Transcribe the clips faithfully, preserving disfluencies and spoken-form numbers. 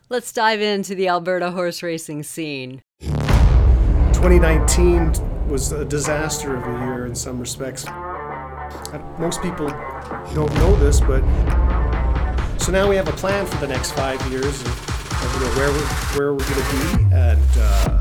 Let's dive into the Alberta horse racing scene. twenty nineteen was a disaster of a year in some respects. Most people don't know this, but so now we have a plan for the next five years of, of you know, where we're, where we're going to be, and uh,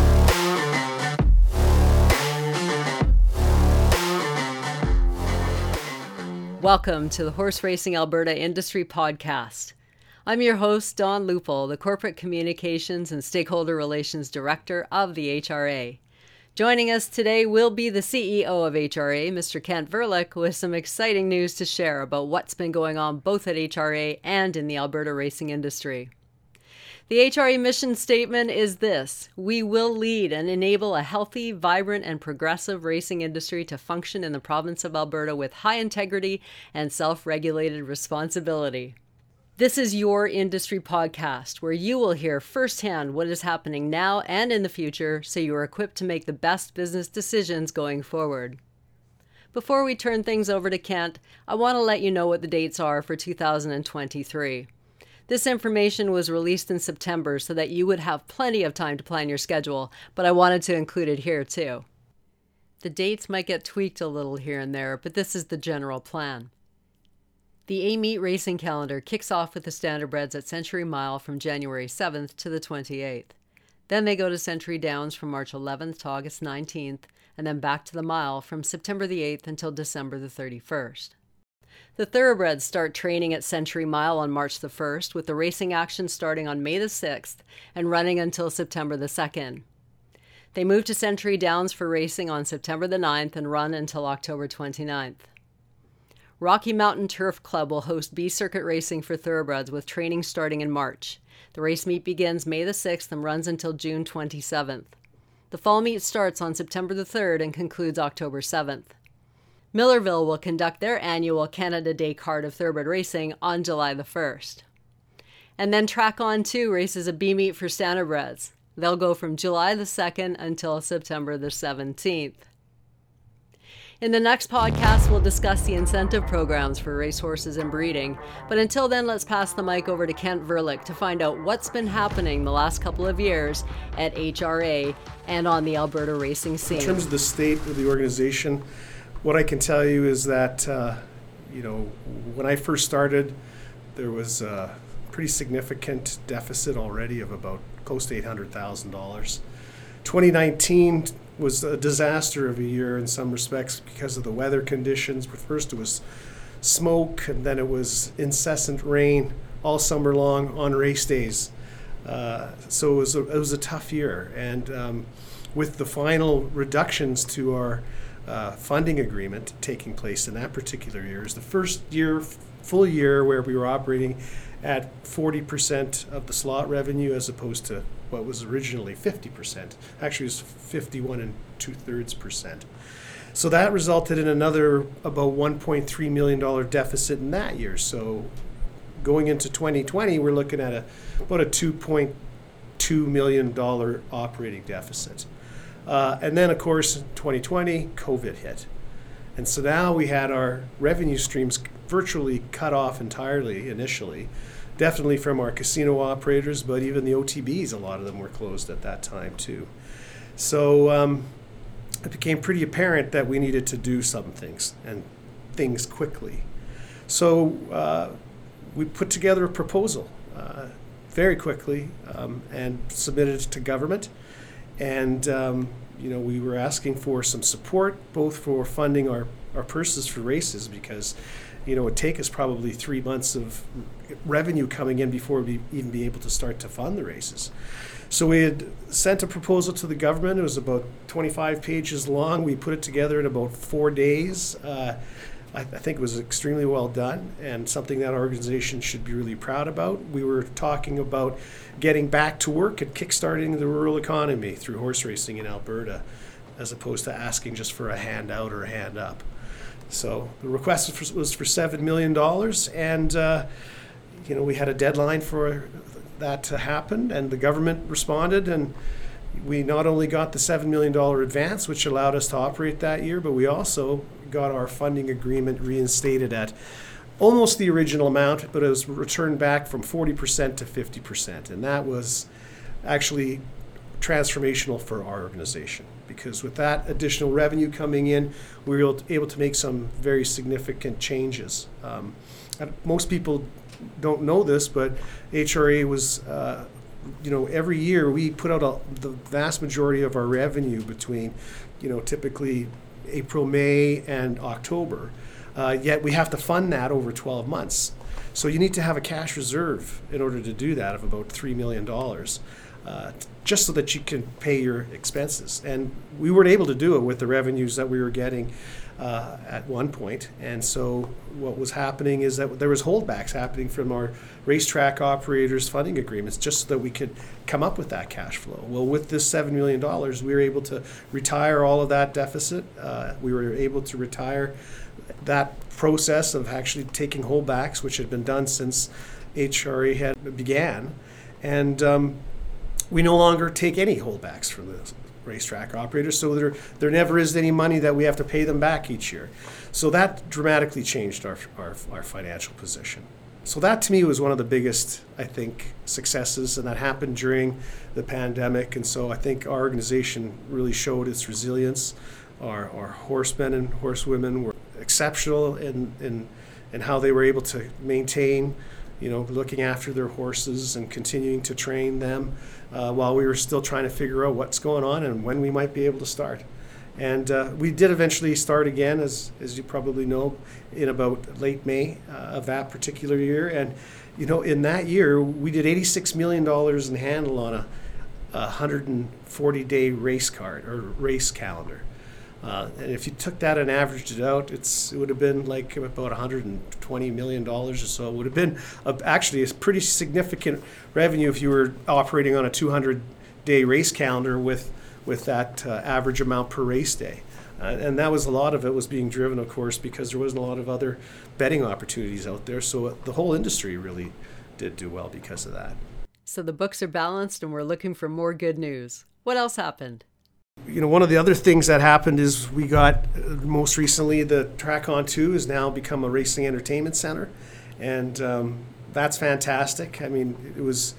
Welcome to the Horse Racing Alberta Industry Podcast. I'm your host, Dawn Lupel, the Corporate Communications and Stakeholder Relations Director of the H R A. Joining us today will be the C E O of H R A, Mister Kent Verlick, with some exciting news to share about what's been going on both at H R A and in the Alberta racing industry. The H R A mission statement is this: we will lead and enable a healthy, vibrant, and progressive racing industry to function in the province of Alberta with high integrity and self-regulated responsibility. This is your industry podcast where you will hear firsthand what is happening now and in the future so you are equipped to make the best business decisions going forward. Before we turn things over to Kent, I want to let you know what the dates are for two thousand twenty-three. This information was released in September so that you would have plenty of time to plan your schedule, but I wanted to include it here too. The dates might get tweaked a little here and there, but this is the general plan. The A-Meet racing calendar kicks off with the Standardbreds at Century Mile from January seventh to the twenty-eighth. Then they go to Century Downs from March eleventh to August nineteenth, and then back to the Mile from September the eighth until December the thirty-first. The Thoroughbreds start training at Century Mile on March the first, with the racing action starting on May the sixth and running until September the second. They move to Century Downs for racing on September the ninth and run until October twenty-ninth. Rocky Mountain Turf Club will host B-Circuit racing for Thoroughbreds with training starting in March. The race meet begins May the sixth and runs until June twenty-seventh. The fall meet starts on September the third and concludes October seventh. Millerville will conduct their annual Canada Day card of Thoroughbred racing on July the first. And then Track On two races a B-Meet for Standardbreds. They'll go from July the second until September the seventeenth. In the next podcast, we'll discuss the incentive programs for racehorses and breeding. But until then, let's pass the mic over to Kent Verlick to find out what's been happening the last couple of years at H R A and on the Alberta racing scene. In terms of the state of the organization, what I can tell you is that, uh, you know, when I first started, there was a pretty significant deficit already of about close to eight hundred thousand dollars. twenty nineteen was a disaster of a year in some respects because of the weather conditions. But first it was smoke, and then it was incessant rain all summer long on race days. Uh, so it was a, it was a tough year. And um, with the final reductions to our uh, funding agreement taking place in that particular year, is the first year, full year, where we were operating at forty percent of the slot revenue as opposed to what was originally fifty percent. Actually, it was fifty-one and two-thirds percent. So that resulted in another about one point three million dollars deficit in that year. So going into twenty twenty, we're looking at a, about a two point two million dollars operating deficit. Uh, and then, of course, in twenty twenty, COVID hit. And so now we had our revenue streams virtually cut off entirely initially, definitely from our casino operators, but even the O T Bs, a lot of them were closed at that time too. So um, it became pretty apparent that we needed to do some things, and things quickly. So uh, we put together a proposal uh, very quickly um, and submitted it to government. And um, you know, we were asking for some support, both for funding our, our purses for races, because you know, it would take us probably three months of revenue coming in before we even be able to start to fund the races. So we had sent a proposal to the government. It was about twenty-five pages long. We put it together in about four days. Uh, I, I think it was extremely well done, and something that our organization should be really proud about. We were talking about getting back to work and kickstarting the rural economy through horse racing in Alberta, as opposed to asking just for a handout or a hand up. So the request was for, was for seven million dollars, and uh, you know, we had a deadline for that to happen, and the government responded, and we not only got the seven million dollars advance, which allowed us to operate that year, but we also got our funding agreement reinstated at almost the original amount, but it was returned back from forty percent to fifty percent. And that was actually transformational for our organization, because with that additional revenue coming in, we were able to make some very significant changes. Um, most people don't know this, but H R A was, uh, you know, every year we put out a, the vast majority of our revenue between, you know, typically April, May, and October. Uh, yet we have to fund that over twelve months. So you need to have a cash reserve in order to do that of about three million dollars. Uh, just so that you can pay your expenses. And we weren't able to do it with the revenues that we were getting uh, at one point. And so what was happening is that there was holdbacks happening from our racetrack operators' funding agreements just so that we could come up with that cash flow. Well, with this seven million dollars, we were able to retire all of that deficit. Uh, we were able to retire that process of actually taking holdbacks, which had been done since H R A had began. And um, we no longer take any holdbacks from the racetrack operators, so there there never is any money that we have to pay them back each year. So that dramatically changed our our, our financial position. So that to me was one of the biggest, I think, successes, and that happened during the pandemic. And so I think our organization really showed its resilience. Our our horsemen and horsewomen were exceptional in in, in how they were able to maintain, you know, looking after their horses and continuing to train them uh, while we were still trying to figure out what's going on and when we might be able to start. And uh, we did eventually start again, as as you probably know, in about late May uh, of that particular year. And, you know, in that year, we did eighty-six million dollars in handle on a, a one hundred forty day race card or race calendar. Uh, and if you took that and averaged it out, it's it would have been like about one hundred twenty million dollars or so. It would have been a, actually a pretty significant revenue if you were operating on a two hundred day race calendar with with that uh, average amount per race day. Uh, and that was a lot of it was being driven, of course, because there wasn't a lot of other betting opportunities out there. So the whole industry really did do well because of that. So the books are balanced and we're looking for more good news. What else happened? You know, one of the other things that happened is we got, uh, most recently, the Track On two has now become a racing entertainment center. And um, that's fantastic. I mean, it was,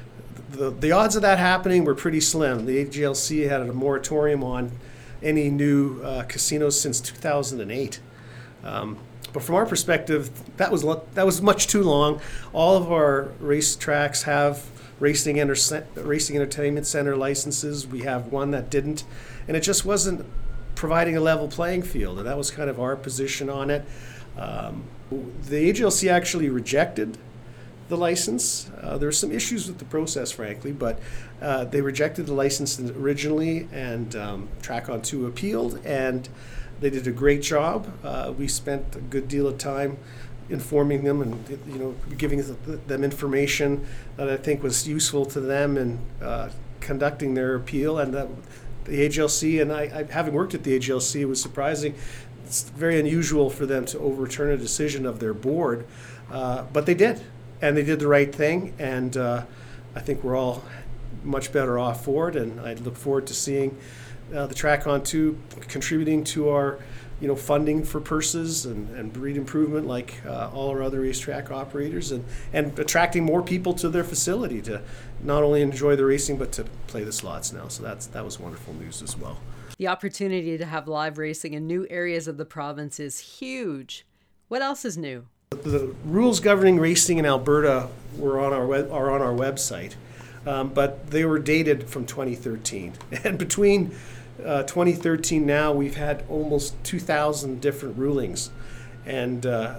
the, the odds of that happening were pretty slim. The A G L C had a moratorium on any new uh, casinos since two thousand eight. Um, but from our perspective, that was that was much too long. All of our racetracks have Racing, enter- racing Entertainment Center licenses. We have one that didn't, and it just wasn't providing a level playing field, and that was kind of our position on it. Um, the A G L C actually rejected the license. Uh, there were some issues with the process, frankly, but uh, they rejected the license originally, and um, Track On two appealed, and they did a great job. Uh, we spent a good deal of time informing them and, you know, giving them information that I think was useful to them in uh, conducting their appeal. And that the A G L C, and I, I, having worked at the A G L C, it was surprising. It's very unusual for them to overturn a decision of their board, uh, but they did, and they did the right thing. And uh, I think we're all much better off for it. And I look forward to seeing uh, the Track On two contributing to our, you know, funding for purses and, and breed improvement like uh, all our other racetrack operators, and, and attracting more people to their facility to not only enjoy the racing but to play the slots now. So that's that was wonderful news as well. The opportunity to have live racing in new areas of the province is huge. What else is new? The rules governing racing in Alberta were on our web, are on our website, um, but they were dated from twenty thirteen. And between Uh, twenty thirteen now, we've had almost two thousand different rulings. And uh,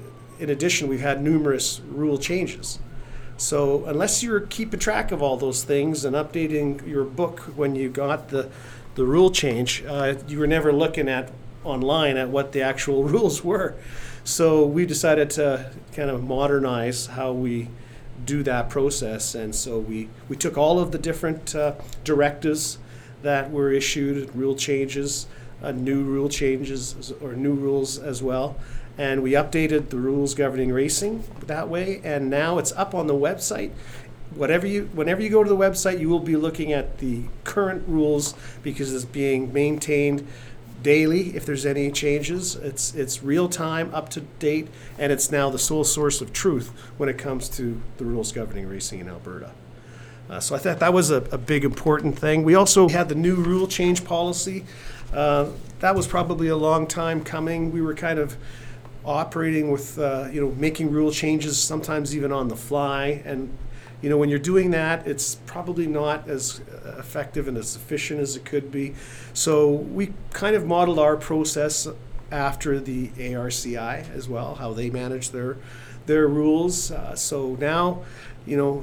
in addition, we've had numerous rule changes. So unless you're keeping track of all those things and updating your book when you got the, the rule change, uh, you were never looking at online at what the actual rules were. So we decided to kind of modernize how we do that process. And so we, we took all of the different uh, directives that were issued, rule changes, uh, new rule changes or new rules as well. And we updated the rules governing racing that way. And now it's up on the website. Whatever you, whenever you go to the website, you will be looking at the current rules because it's being maintained daily if there's any changes. It's it's real time, up to date, and it's now the sole source of truth when it comes to the rules governing racing in Alberta. Uh, so I thought that was a, a big important thing. We also had the new rule change policy. Uh, that was probably a long time coming. We were kind of operating with, uh, you know, making rule changes sometimes even on the fly. And, you know, when you're doing that, it's probably not as effective and as efficient as it could be. So we kind of modeled our process after the A R C I as well, how they manage their their rules. Uh, so now, you know,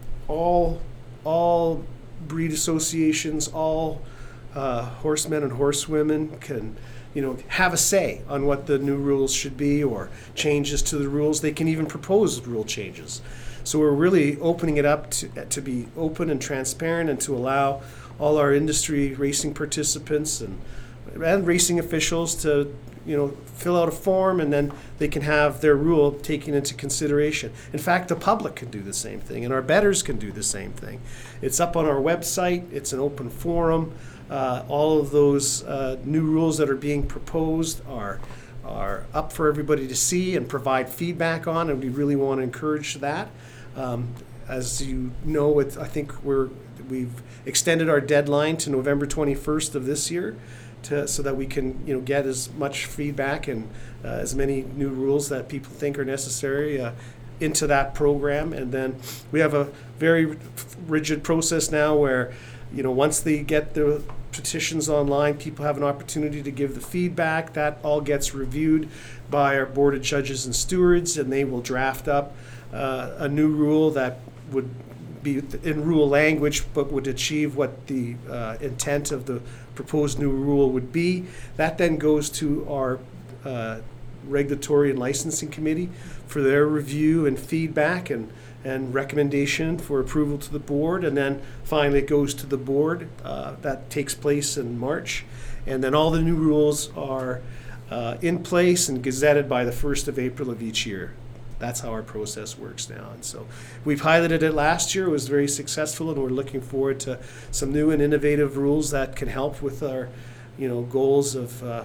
all all breed associations, all uh, horsemen and horsewomen can, you know, have a say on what the new rules should be or changes to the rules. They can even propose rule changes. So we're really opening it up to, to be open and transparent and to allow all our industry racing participants and, and racing officials to, you know, fill out a form, and then they can have their rule taken into consideration. In fact, the public can do the same thing, and our bettors can do the same thing. It's up on our website. It's an open forum. Uh, all of those uh, new rules that are being proposed are are up for everybody to see and provide feedback on, and we really want to encourage that. Um, as you know, it's, I think we're we've extended our deadline to November twenty-first of this year, to, so that we can, you know, get as much feedback and uh, as many new rules that people think are necessary uh, into that program. And then we have a very rigid process now where, you know, once they get the petitions online, people have an opportunity to give the feedback. That all gets reviewed by our board of judges and stewards, and they will draft up uh, a new rule that would be in rule language but would achieve what the uh, intent of the proposed new rule would be. That then goes to our uh, regulatory and licensing committee for their review and feedback and and recommendation for approval to the board, and then finally it goes to the board. Uh, that takes place in March, and then all the new rules are uh, in place and gazetted by the first of April of each year. That's how our process works now. And so we piloted it last year. It was very successful, and we're looking forward to some new and innovative rules that can help with our, you know, goals of uh,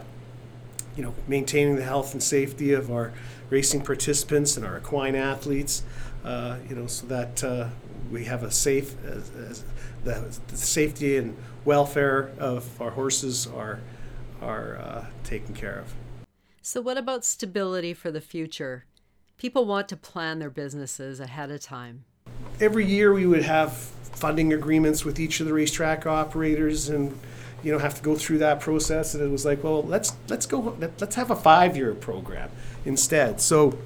you know, maintaining the health and safety of our racing participants and our equine athletes. Uh, you know, so that uh, we have a safe, as, as the, the safety and welfare of our horses are are uh, taken care of. So what about stability for the future? People want to plan their businesses ahead of time. Every year we would have funding agreements with each of the racetrack operators, and, you know, have to go through that process. And it was like, well, let's let's go, let's have a five-year program instead. So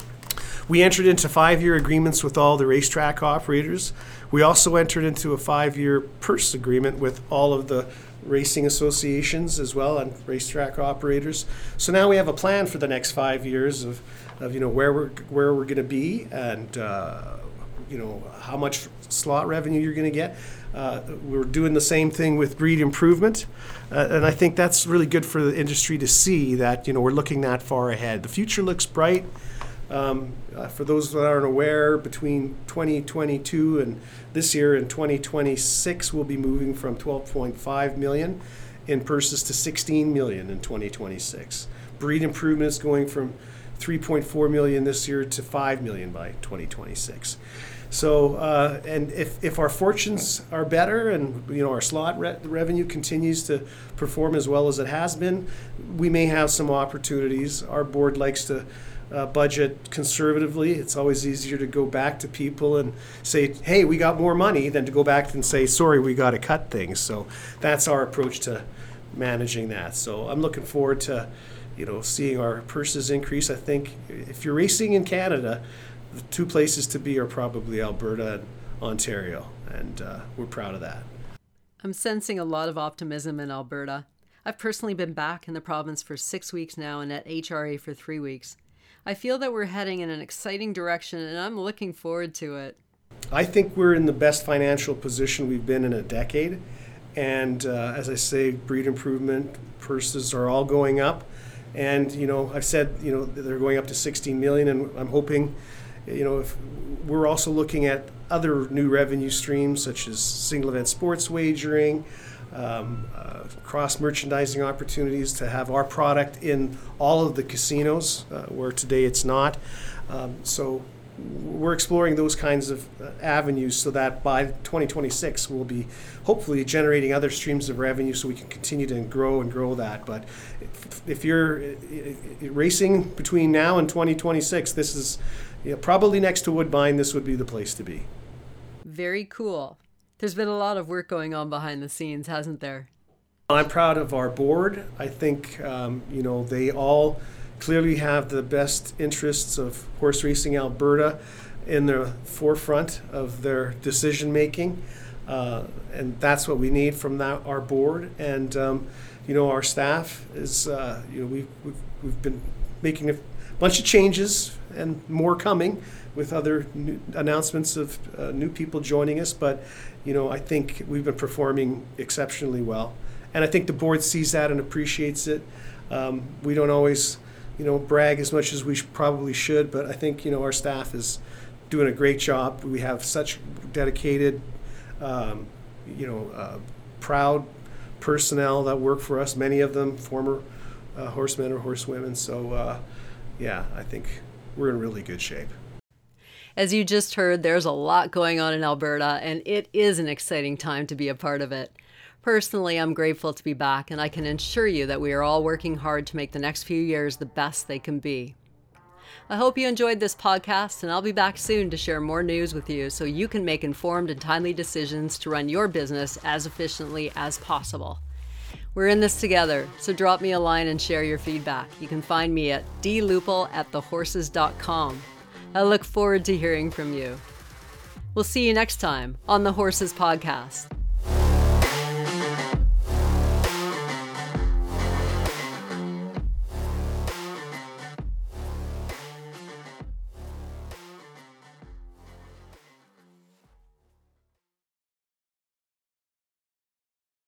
we entered into five-year agreements with all the racetrack operators. We also entered into a five-year purse agreement with all of the racing associations as well, and racetrack operators. So now we have a plan for the next five years of, of you know, where we're where we're going to be, and uh, you know, how much slot revenue you're going to get. Uh, we're doing the same thing with breed improvement, uh, and I think that's really good for the industry to see that, you know, we're looking that far ahead. The future looks bright. Um, uh, for those that aren't aware, between twenty twenty-two and this year in twenty twenty-six, we'll be moving from twelve point five million in purses to sixteen million in twenty twenty-six. Breed improvement is going from three point four million this year to five million by twenty twenty-six. So, uh, and if, if our fortunes are better and, you know, our slot re- revenue continues to perform as well as it has been, we may have some opportunities. Our board likes to Uh, budget conservatively. It's always easier to go back to people and say, hey, we got more money, than to go back and say, sorry, we got to cut things. So that's our approach to managing that. So I'm looking forward to, you know, seeing our purses increase. I think if you're racing in Canada, the two places to be are probably Alberta and Ontario, and uh, we're proud of that. I'm sensing a lot of optimism in Alberta. I've personally been back in the province for six weeks now and at H R A for three weeks. I feel that we're heading in an exciting direction, and I'm looking forward to it. I think we're in the best financial position we've been in a decade. And uh, as I say, breed improvement purses are all going up. And, you know, I've said, you know, they're going up to sixteen million, and I'm hoping, you know, if we're also looking at other new revenue streams such as single event sports wagering, um, uh, cross-merchandising opportunities to have our product in all of the casinos, uh, where today it's not. Um, so we're exploring those kinds of uh, avenues so that by twenty twenty-six we'll be hopefully generating other streams of revenue so we can continue to grow and grow that. But if, if you're uh, racing between now and twenty twenty-six, this is, you know, probably next to Woodbine, this would be the place to be. Very cool. There's been a lot of work going on behind the scenes, hasn't there? I'm proud of our board. I think, um, you know, they all clearly have the best interests of Horse Racing Alberta in the forefront of their decision making, uh, and that's what we need from that, our board. And um, you know, our staff is, uh, you know, we've, we've we've been making a bunch of changes and more coming with other new announcements of uh, new people joining us. But you know, I think we've been performing exceptionally well, and I think the board sees that and appreciates it. Um, we don't always, you know, brag as much as we sh- probably should, but I think, you know, our staff is doing a great job. We have such dedicated, um, you know, uh, proud personnel that work for us, many of them former uh, horsemen or horsewomen. So, uh, yeah, I think we're in really good shape. As you just heard, there's a lot going on in Alberta, and it is an exciting time to be a part of it. Personally, I'm grateful to be back, and I can assure you that we are all working hard to make the next few years the best they can be. I hope you enjoyed this podcast, and I'll be back soon to share more news with you so you can make informed and timely decisions to run your business as efficiently as possible. We're in this together, so drop me a line and share your feedback. You can find me at d lupel at the horses dot com. I look forward to hearing from you. We'll see you next time on the Horses Podcast.